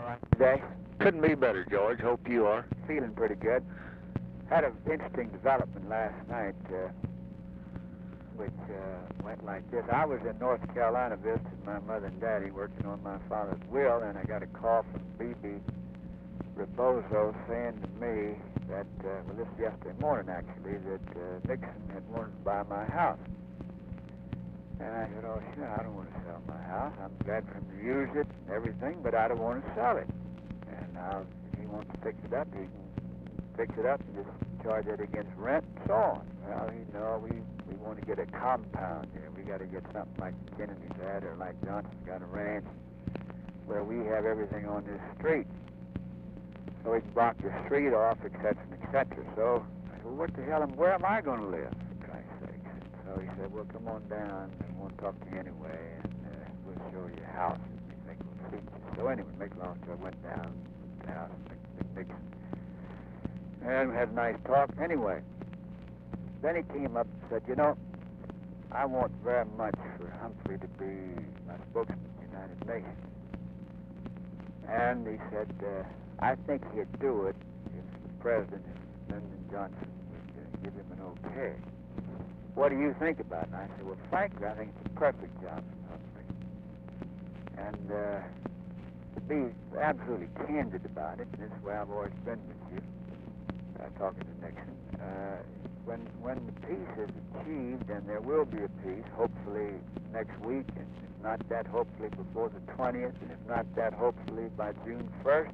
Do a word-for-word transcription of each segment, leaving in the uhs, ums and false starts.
right today? Couldn't be better, George. Hope you are. Feeling pretty good. Had an interesting development last night, uh, which uh, went like this. I was in North Carolina visiting my mother and daddy, working on my father's will, and I got a call from B B Rebozo saying to me that, uh, well, this is yesterday morning, actually, that uh, Nixon had wanted to buy my house. And I said, oh, sure, I don't want to sell my house. I'm glad for him to use it and everything, but I don't want to sell it. And now, if he wants to fix it up, he can fix it up and just charge it against rent and so on. Well, you know, we, we want to get a compound here. We got to get something like the Kennedys had, or like Johnson's got a ranch, where we have everything on this street. So we can block the street off, et cetera, et cetera. So I said, well, what the hell, am, where am I going to live, for Christ's sake? So he said, well, come on down, and we'll talk to you anyway, and uh, we'll show you a house that we think will suit you. So anyway, make a long story, I went down to the house of Nixon, and we had a nice talk. Anyway, then he came up and said, you know, I want very much for Humphrey to be my spokesman for the United Nations. And he said, uh, I think he'd do it if the president, if Lyndon Johnson, would uh, give him an okay. What do you think about it? And I said, well, frankly, I think it's a perfect job for Humphrey. And uh, to be absolutely candid about it, and this is where I've always been with you, uh, talking to Nixon, uh, when, when the peace is achieved, and there will be a peace, hopefully next week, and if not that, hopefully before the twentieth, and if not that, hopefully by June first,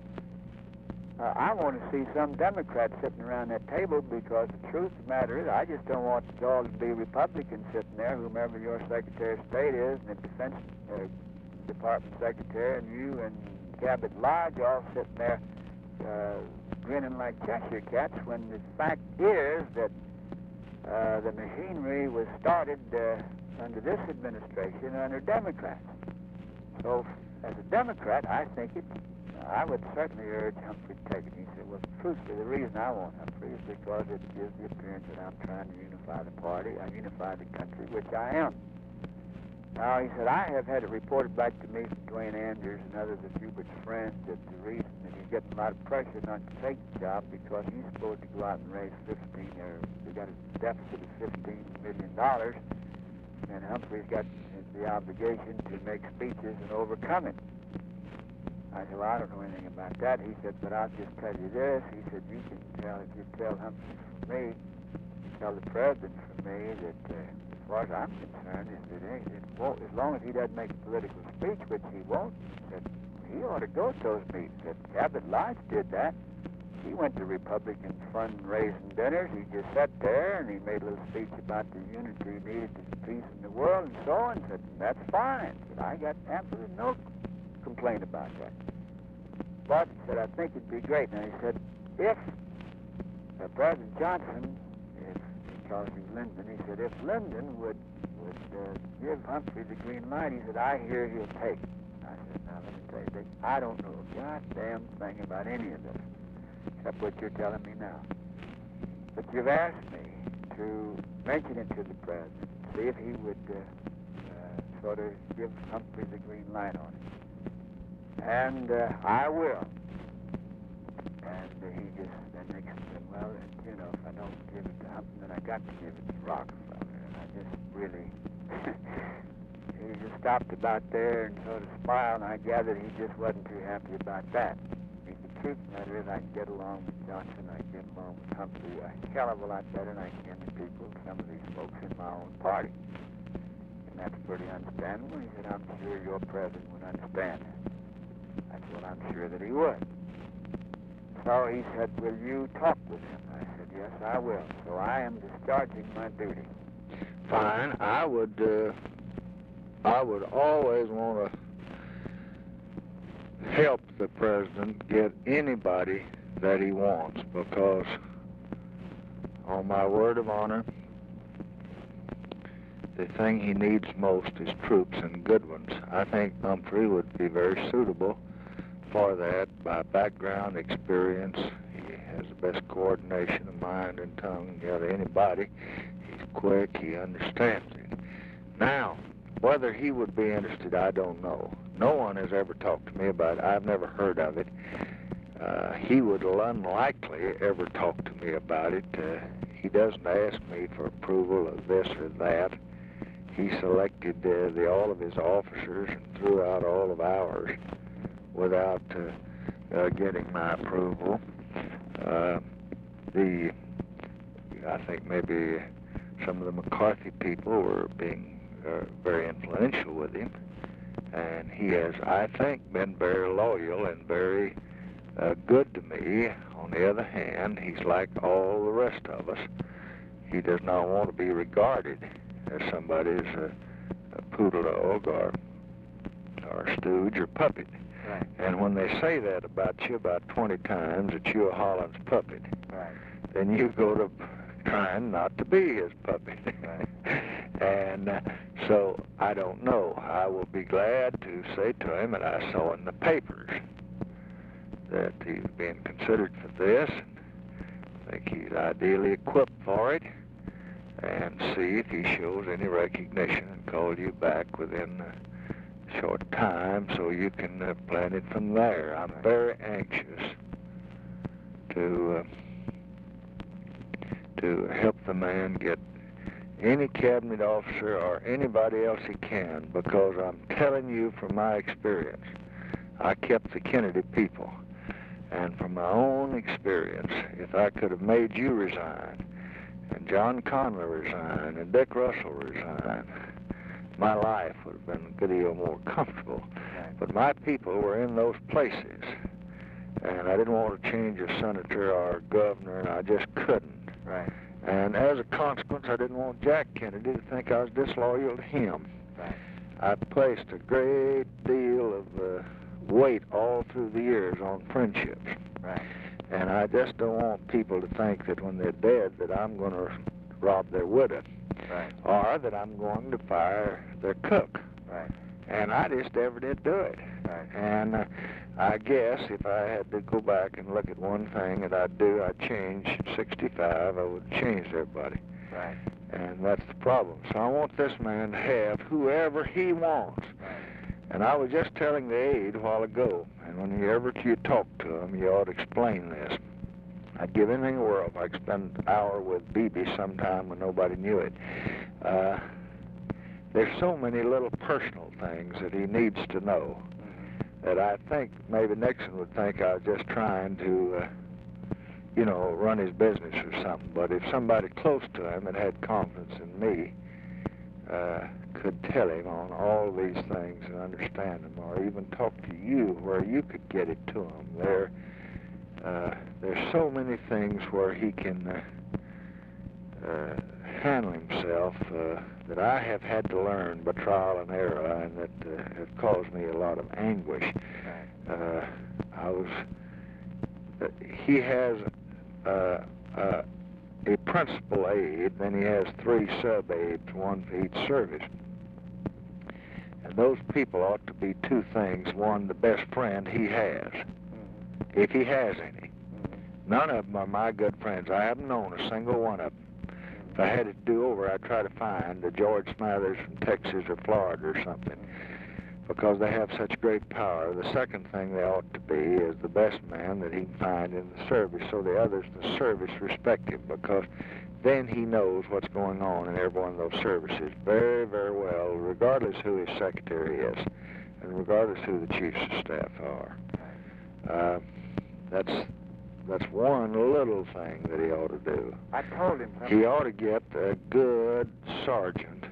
Uh, I want to see some Democrats sitting around that table, because the truth of the matter is I just don't want it all to be Republicans sitting there, whomever your Secretary of State is, and the Defense uh, Department Secretary, and you and Cabot Lodge all sitting there uh, grinning like Cheshire cats, when the fact is that uh, the machinery was started uh, under this administration under Democrats. So as a Democrat, I think it I would certainly urge Humphrey to take it. He said, well, truthfully, the reason I want Humphrey is because it gives the appearance that I'm trying to unify the party, I unify the country, which I am. Now, he said, I have had it reported back to me from Dwayne Andrews and others of Hubert's friends that the reason that he's getting a lot of pressure not to take the job because he's supposed to go out and raise fifteen, or they got a deficit of fifteen million dollars, and Humphrey's got the obligation to make speeches and overcome it. I said, well, I don't know anything about that. He said, but I'll just tell you this. He said, you can tell, if you tell Humphrey from me, tell the president from me that, uh, as far as I'm concerned, is that he, it won't, as long as he doesn't make a political speech, which he won't, he said, he ought to go to those meetings. That Cabot Lodge did that. He went to Republican fundraising dinners. He just sat there and he made a little speech about the unity needed to peace in the world and so on. Said, that's fine. Said, I got absolutely no complaint about that. But he said, I think it'd be great. Now he said, if uh, President Johnson, if because he's Lyndon, he said, if Lyndon would would uh, give Humphrey the green light, he said, I hear he'll take it. I said, now let me tell you, Dick, I don't know a goddamn thing about any of this, except what you're telling me now. But you've asked me to mention it to the president, see if he would uh, uh, sort of give Humphrey the green light on it. And uh, I will. And uh, he just, then Nixon said, well, you know, if I don't give it to Humphrey, then I got to give it to Rockefeller. And I just really, he just stopped about there and sort of smiled, and I gathered he just wasn't too happy about that. I mean, the truth of the matter is I can get along with Johnson, I can get along with Humphrey a hell of a lot better than I can the people, some of these folks in my own party. And that's pretty understandable. He said, I'm sure your president would understand that. I said, well, I'm sure that he would. So he said, will you talk with him? I said, yes, I will. So I am discharging my duty. Fine. I would, uh, I would always want to help the president get anybody that he wants, because on my word of honor, the thing he needs most is troops, and good ones. I think Humphrey would be very suitable for that by background, experience. He has the best coordination of mind and tongue out of anybody. He's quick, he understands it. Now, Whether he would be interested, I don't know. No one has ever talked to me about it. I've never heard of it. Uh, he would unlikely ever talk to me about it. Uh, he doesn't ask me for approval of this or that. He selected uh, the, all of his officers and threw out all of ours without uh, uh, getting my approval. Uh, the, I think maybe some of the McCarthy people were being uh, very influential with him, and he has, I think, been very loyal and very uh, good to me. On the other hand, he's like all the rest of us. He does not want to be regarded as somebody's a, a poodle dog or, or stooge or puppet. Right. And when they say that about you about twenty times, that you're Holland's puppet, Right. then you go to trying not to be his puppet. Right. And uh, so I don't know. I will be glad to say to him that I saw in the papers that he's being considered for this. I think he's ideally equipped for it, and see if he shows any recognition and call you back within a short time so you can uh, plan it from there. I'm very anxious to uh, to help the man get any cabinet officer or anybody else he can, because I'm telling you from my experience, I kept the Kennedy people, and from my own experience, if I could have made you resign, and John Conley resign, and Dick Russell resign, my life would have been a good deal more comfortable. Right. But my people were in those places, and I didn't want to change a senator or a governor, and I just couldn't. Right. And as a consequence, I didn't want Jack Kennedy to think I was disloyal to him. Right. I placed a great deal of uh, weight all through the years on friendships. Right. And I just don't want people to think that when they're dead that I'm going to rob their widow. Right. Or that I'm going to fire their cook. Right. And I just never did do it. Right. And uh, I guess if I had to go back and look at one thing that I'd do, I'd change sixty-five, I would change everybody. Right. And that's the problem. So I want this man to have whoever he wants. Right. And I was just telling the aide a while ago, and whenever you talk to him, you ought to explain this. I'd give anything in the world if I could spend an hour with Beebe sometime when nobody knew it. Uh, there's so many little personal things that he needs to know that I think maybe Nixon would think I was just trying to, uh, you know, run his business or something. But if somebody close to him that had confidence in me uh, could tell him on all these things and understand them, or even talk to you where you could get it to him, there, uh, there's so many things where he can uh, uh, handle himself uh, that I have had to learn by trial and error, and that uh, have caused me a lot of anguish. Uh, I was, uh, he has uh, uh, a principal aide, then he has three sub-aides, one for each service. And those people ought to be two things. One, the best friend he has, mm-hmm. if he has any. Mm-hmm. None of them are my good friends. I haven't known a single one of them. If I had it to do over, I'd try to find a George Smathers from Texas or Florida or something, because they have such great power. The second thing they ought to be is the best man that he can find in the service, so the others in the service respect him, because then he knows what's going on in every one of those services very, very well, regardless who his secretary is, and regardless who the chiefs of staff are. Uh, that's that's one little thing that he ought to do. I told him something. He ought to get a good sergeant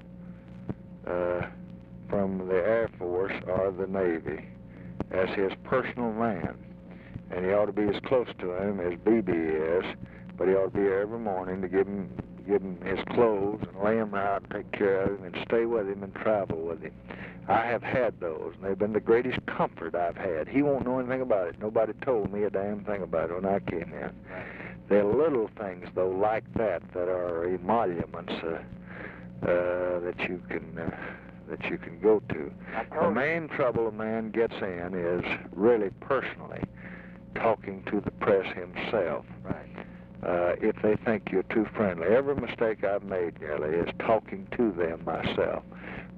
uh, from the Air Force or the Navy as his personal man. And he ought to be as close to him as Beebe is, but he ought to be here every morning to give him, give him his clothes and lay him out and take care of him and stay with him and travel with him. I have had those, and they've been the greatest comfort I've had. He won't know anything about it. Nobody told me a damn thing about it when I came in. There are little things, though, like that, that are emoluments uh, uh, that you can uh, that you can go to. The main trouble a man gets in is really personally talking to the press himself. Right. Uh, if they think you're too friendly. Every mistake I've made, nearly, is talking to them myself.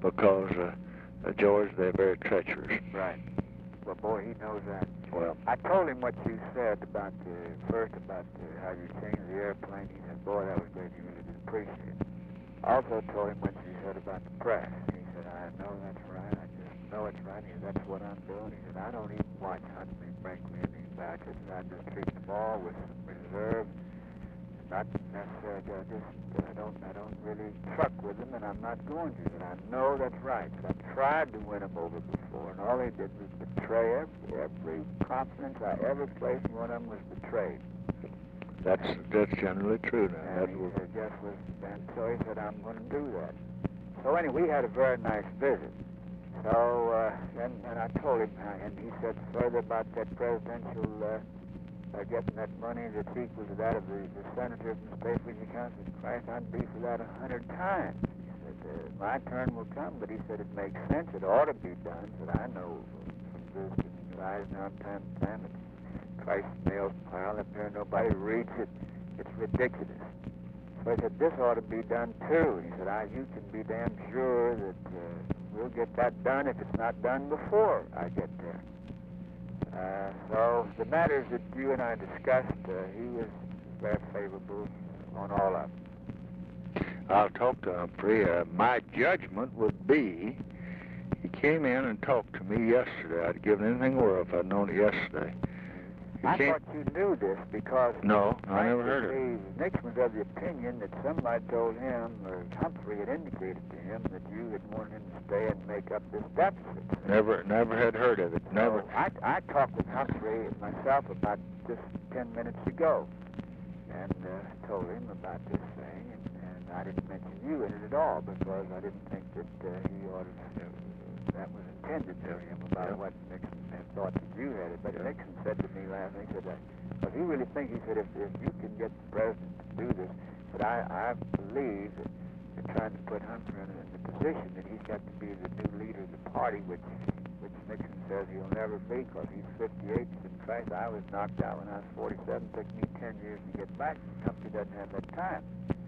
because, uh, uh, George, they're very treacherous. Right. Well, boy, he knows that. Well, I told him what you said about the, first about the, how you changed the airplane. He said, boy, that was great. You really did appreciate it. I also told him what you said about the press. He said, I know that's right. I just know it's right. He said, that's what I'm doing. He said, I don't even watch Huntley, Brinkley, and these batches. I just treat them all with some reserve. Not necessarily, I just, I don't, I don't really truck with them, and I'm not going to. And I know that's right. I tried to win them over before, and all they did was betray every, every confidence I ever placed in one of them was betrayed. that's that's generally true now. And That he was, said, just was, and so he said, I'm going to do that. So anyway, we had a very nice visit. So, uh, and, and I told him, uh, and he said further about that presidential, uh, uh, getting that money that's equal to that of the, the senator from the state Virginia Council. Christ, I'd be for that a hundred times. He said, uh, my turn will come, but he said it makes sense. It ought to be done. But I know from visiting Eisenhower time to time that Christ mails pile up there, nobody reads it. It's ridiculous. So he said, this ought to be done too. He said, I, you can be damn sure that uh, we'll get that done if it's not done before I get there. Uh, so the matters that you and I discussed, uh, he was very favorable on all of them. I'll talk to Humphrey. Uh, my judgment would be, he came in and talked to me yesterday. I'd given anything away if I'd known it yesterday. He I came, thought you knew this because no, I never heard of it. Nixon was of the opinion that somebody told him, or Humphrey had indicated to him, that you had wanted him to stay and make up this deficit. Never, never had heard of it. Never. So I, I talked with Humphrey myself about this ten minutes ago, and uh, told him about this thing, and, and I didn't mention you in it at all because I didn't think that uh, he ought to. Uh, that was intended to him about Yeah. what Nixon had thought that you had it. But Yeah. Nixon said to me last night, he said, because he really thinks, he said, if, if you can get the president to do this, but I, I believe that they're trying to put Humphrey in the position that he's got to be the new leader of the party, which which Nixon says he'll never be because he's fifty-eight. In fact, I was knocked out when I was forty-seven. It took me ten years to get back. Humphrey doesn't have that time.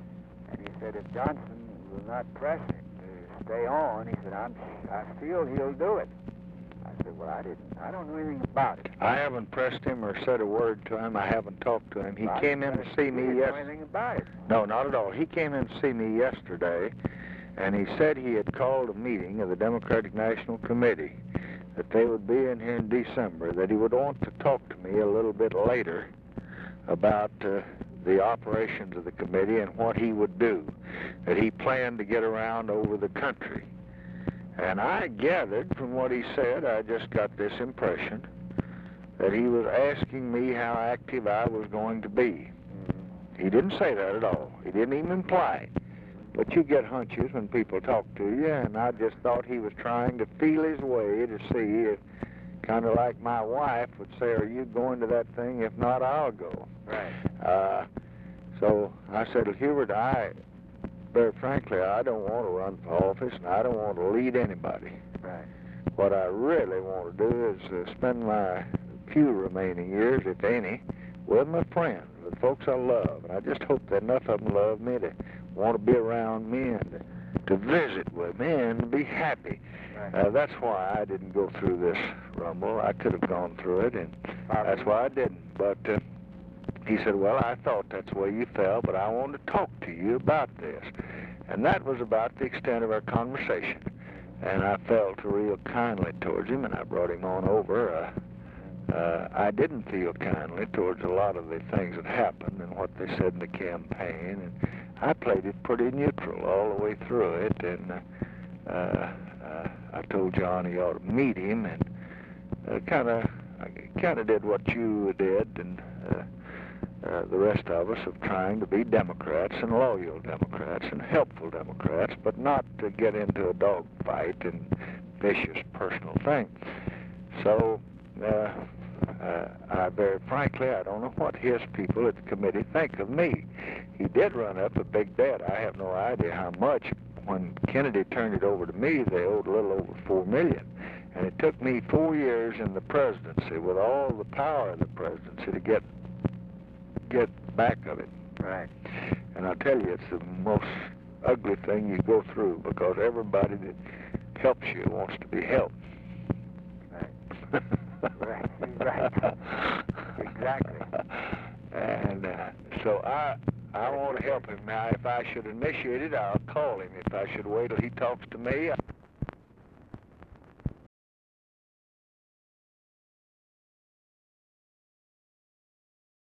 And he said, if Johnson will not press him to stay on, he said, I'm, I feel he'll do it. I said, well, I didn't, I don't know anything about it. I haven't pressed him or said a word to him. I haven't talked to him. He Well, came I in to said, see you me didn't know yesterday. anything about it. No, not at all. He came in to see me yesterday, and he said he had called a meeting of the Democratic National Committee, that they would be in here in December, that he would want to talk to me a little bit later about uh, the operations of the committee and what he would do, that he planned to get around over the country. And I gathered from what he said, I just got this impression, that he was asking me how active I was going to be. He didn't say that at all. He didn't even imply it. But you get hunches when people talk to you, and I just thought he was trying to feel his way to see if, kind of like my wife would say, are you going to that thing? If not, I'll go. Right. Uh, so I said, well, Hubert, I, very frankly, I don't want to run for office, and I don't want to lead anybody. Right. What I really want to do is uh, spend my few remaining years, if any, with my friends, with folks I love. And I just hope that enough of them love me to want to be around me and to, to visit with me and to be happy. Right. Uh, that's why I didn't go through this rumble. I could have gone through it, and that's why I didn't. But uh, he said, well, I thought that's the way you felt, but I wanted to talk to you about this. And that was about the extent of our conversation. And I felt real kindly towards him, and I brought him on over. Uh, uh, I didn't feel kindly towards a lot of the things that happened and what they said in the campaign. And I played it pretty neutral all the way through it. And uh, uh, uh, I told John he ought to meet him, and uh, kind of kind of did what you did, and uh, uh, the rest of us, of trying to be Democrats and loyal Democrats and helpful Democrats, but not to get into a dog fight and vicious personal thing. So, uh, uh, I very frankly, I don't know what his people at the committee think of me. He did run up a big debt. I have no idea how much. When Kennedy turned it over to me, they owed a little over four million dollars. And it took me four years in the presidency, with all the power of the presidency, to get get back of it. Right. And I'll tell you, it's the most ugly thing you go through, because everybody that helps you wants to be helped. Right. Right. Right. Exactly. And uh, so I I want to help him. Now, if I should initiate it, I'll call him. If I should wait till he talks to me,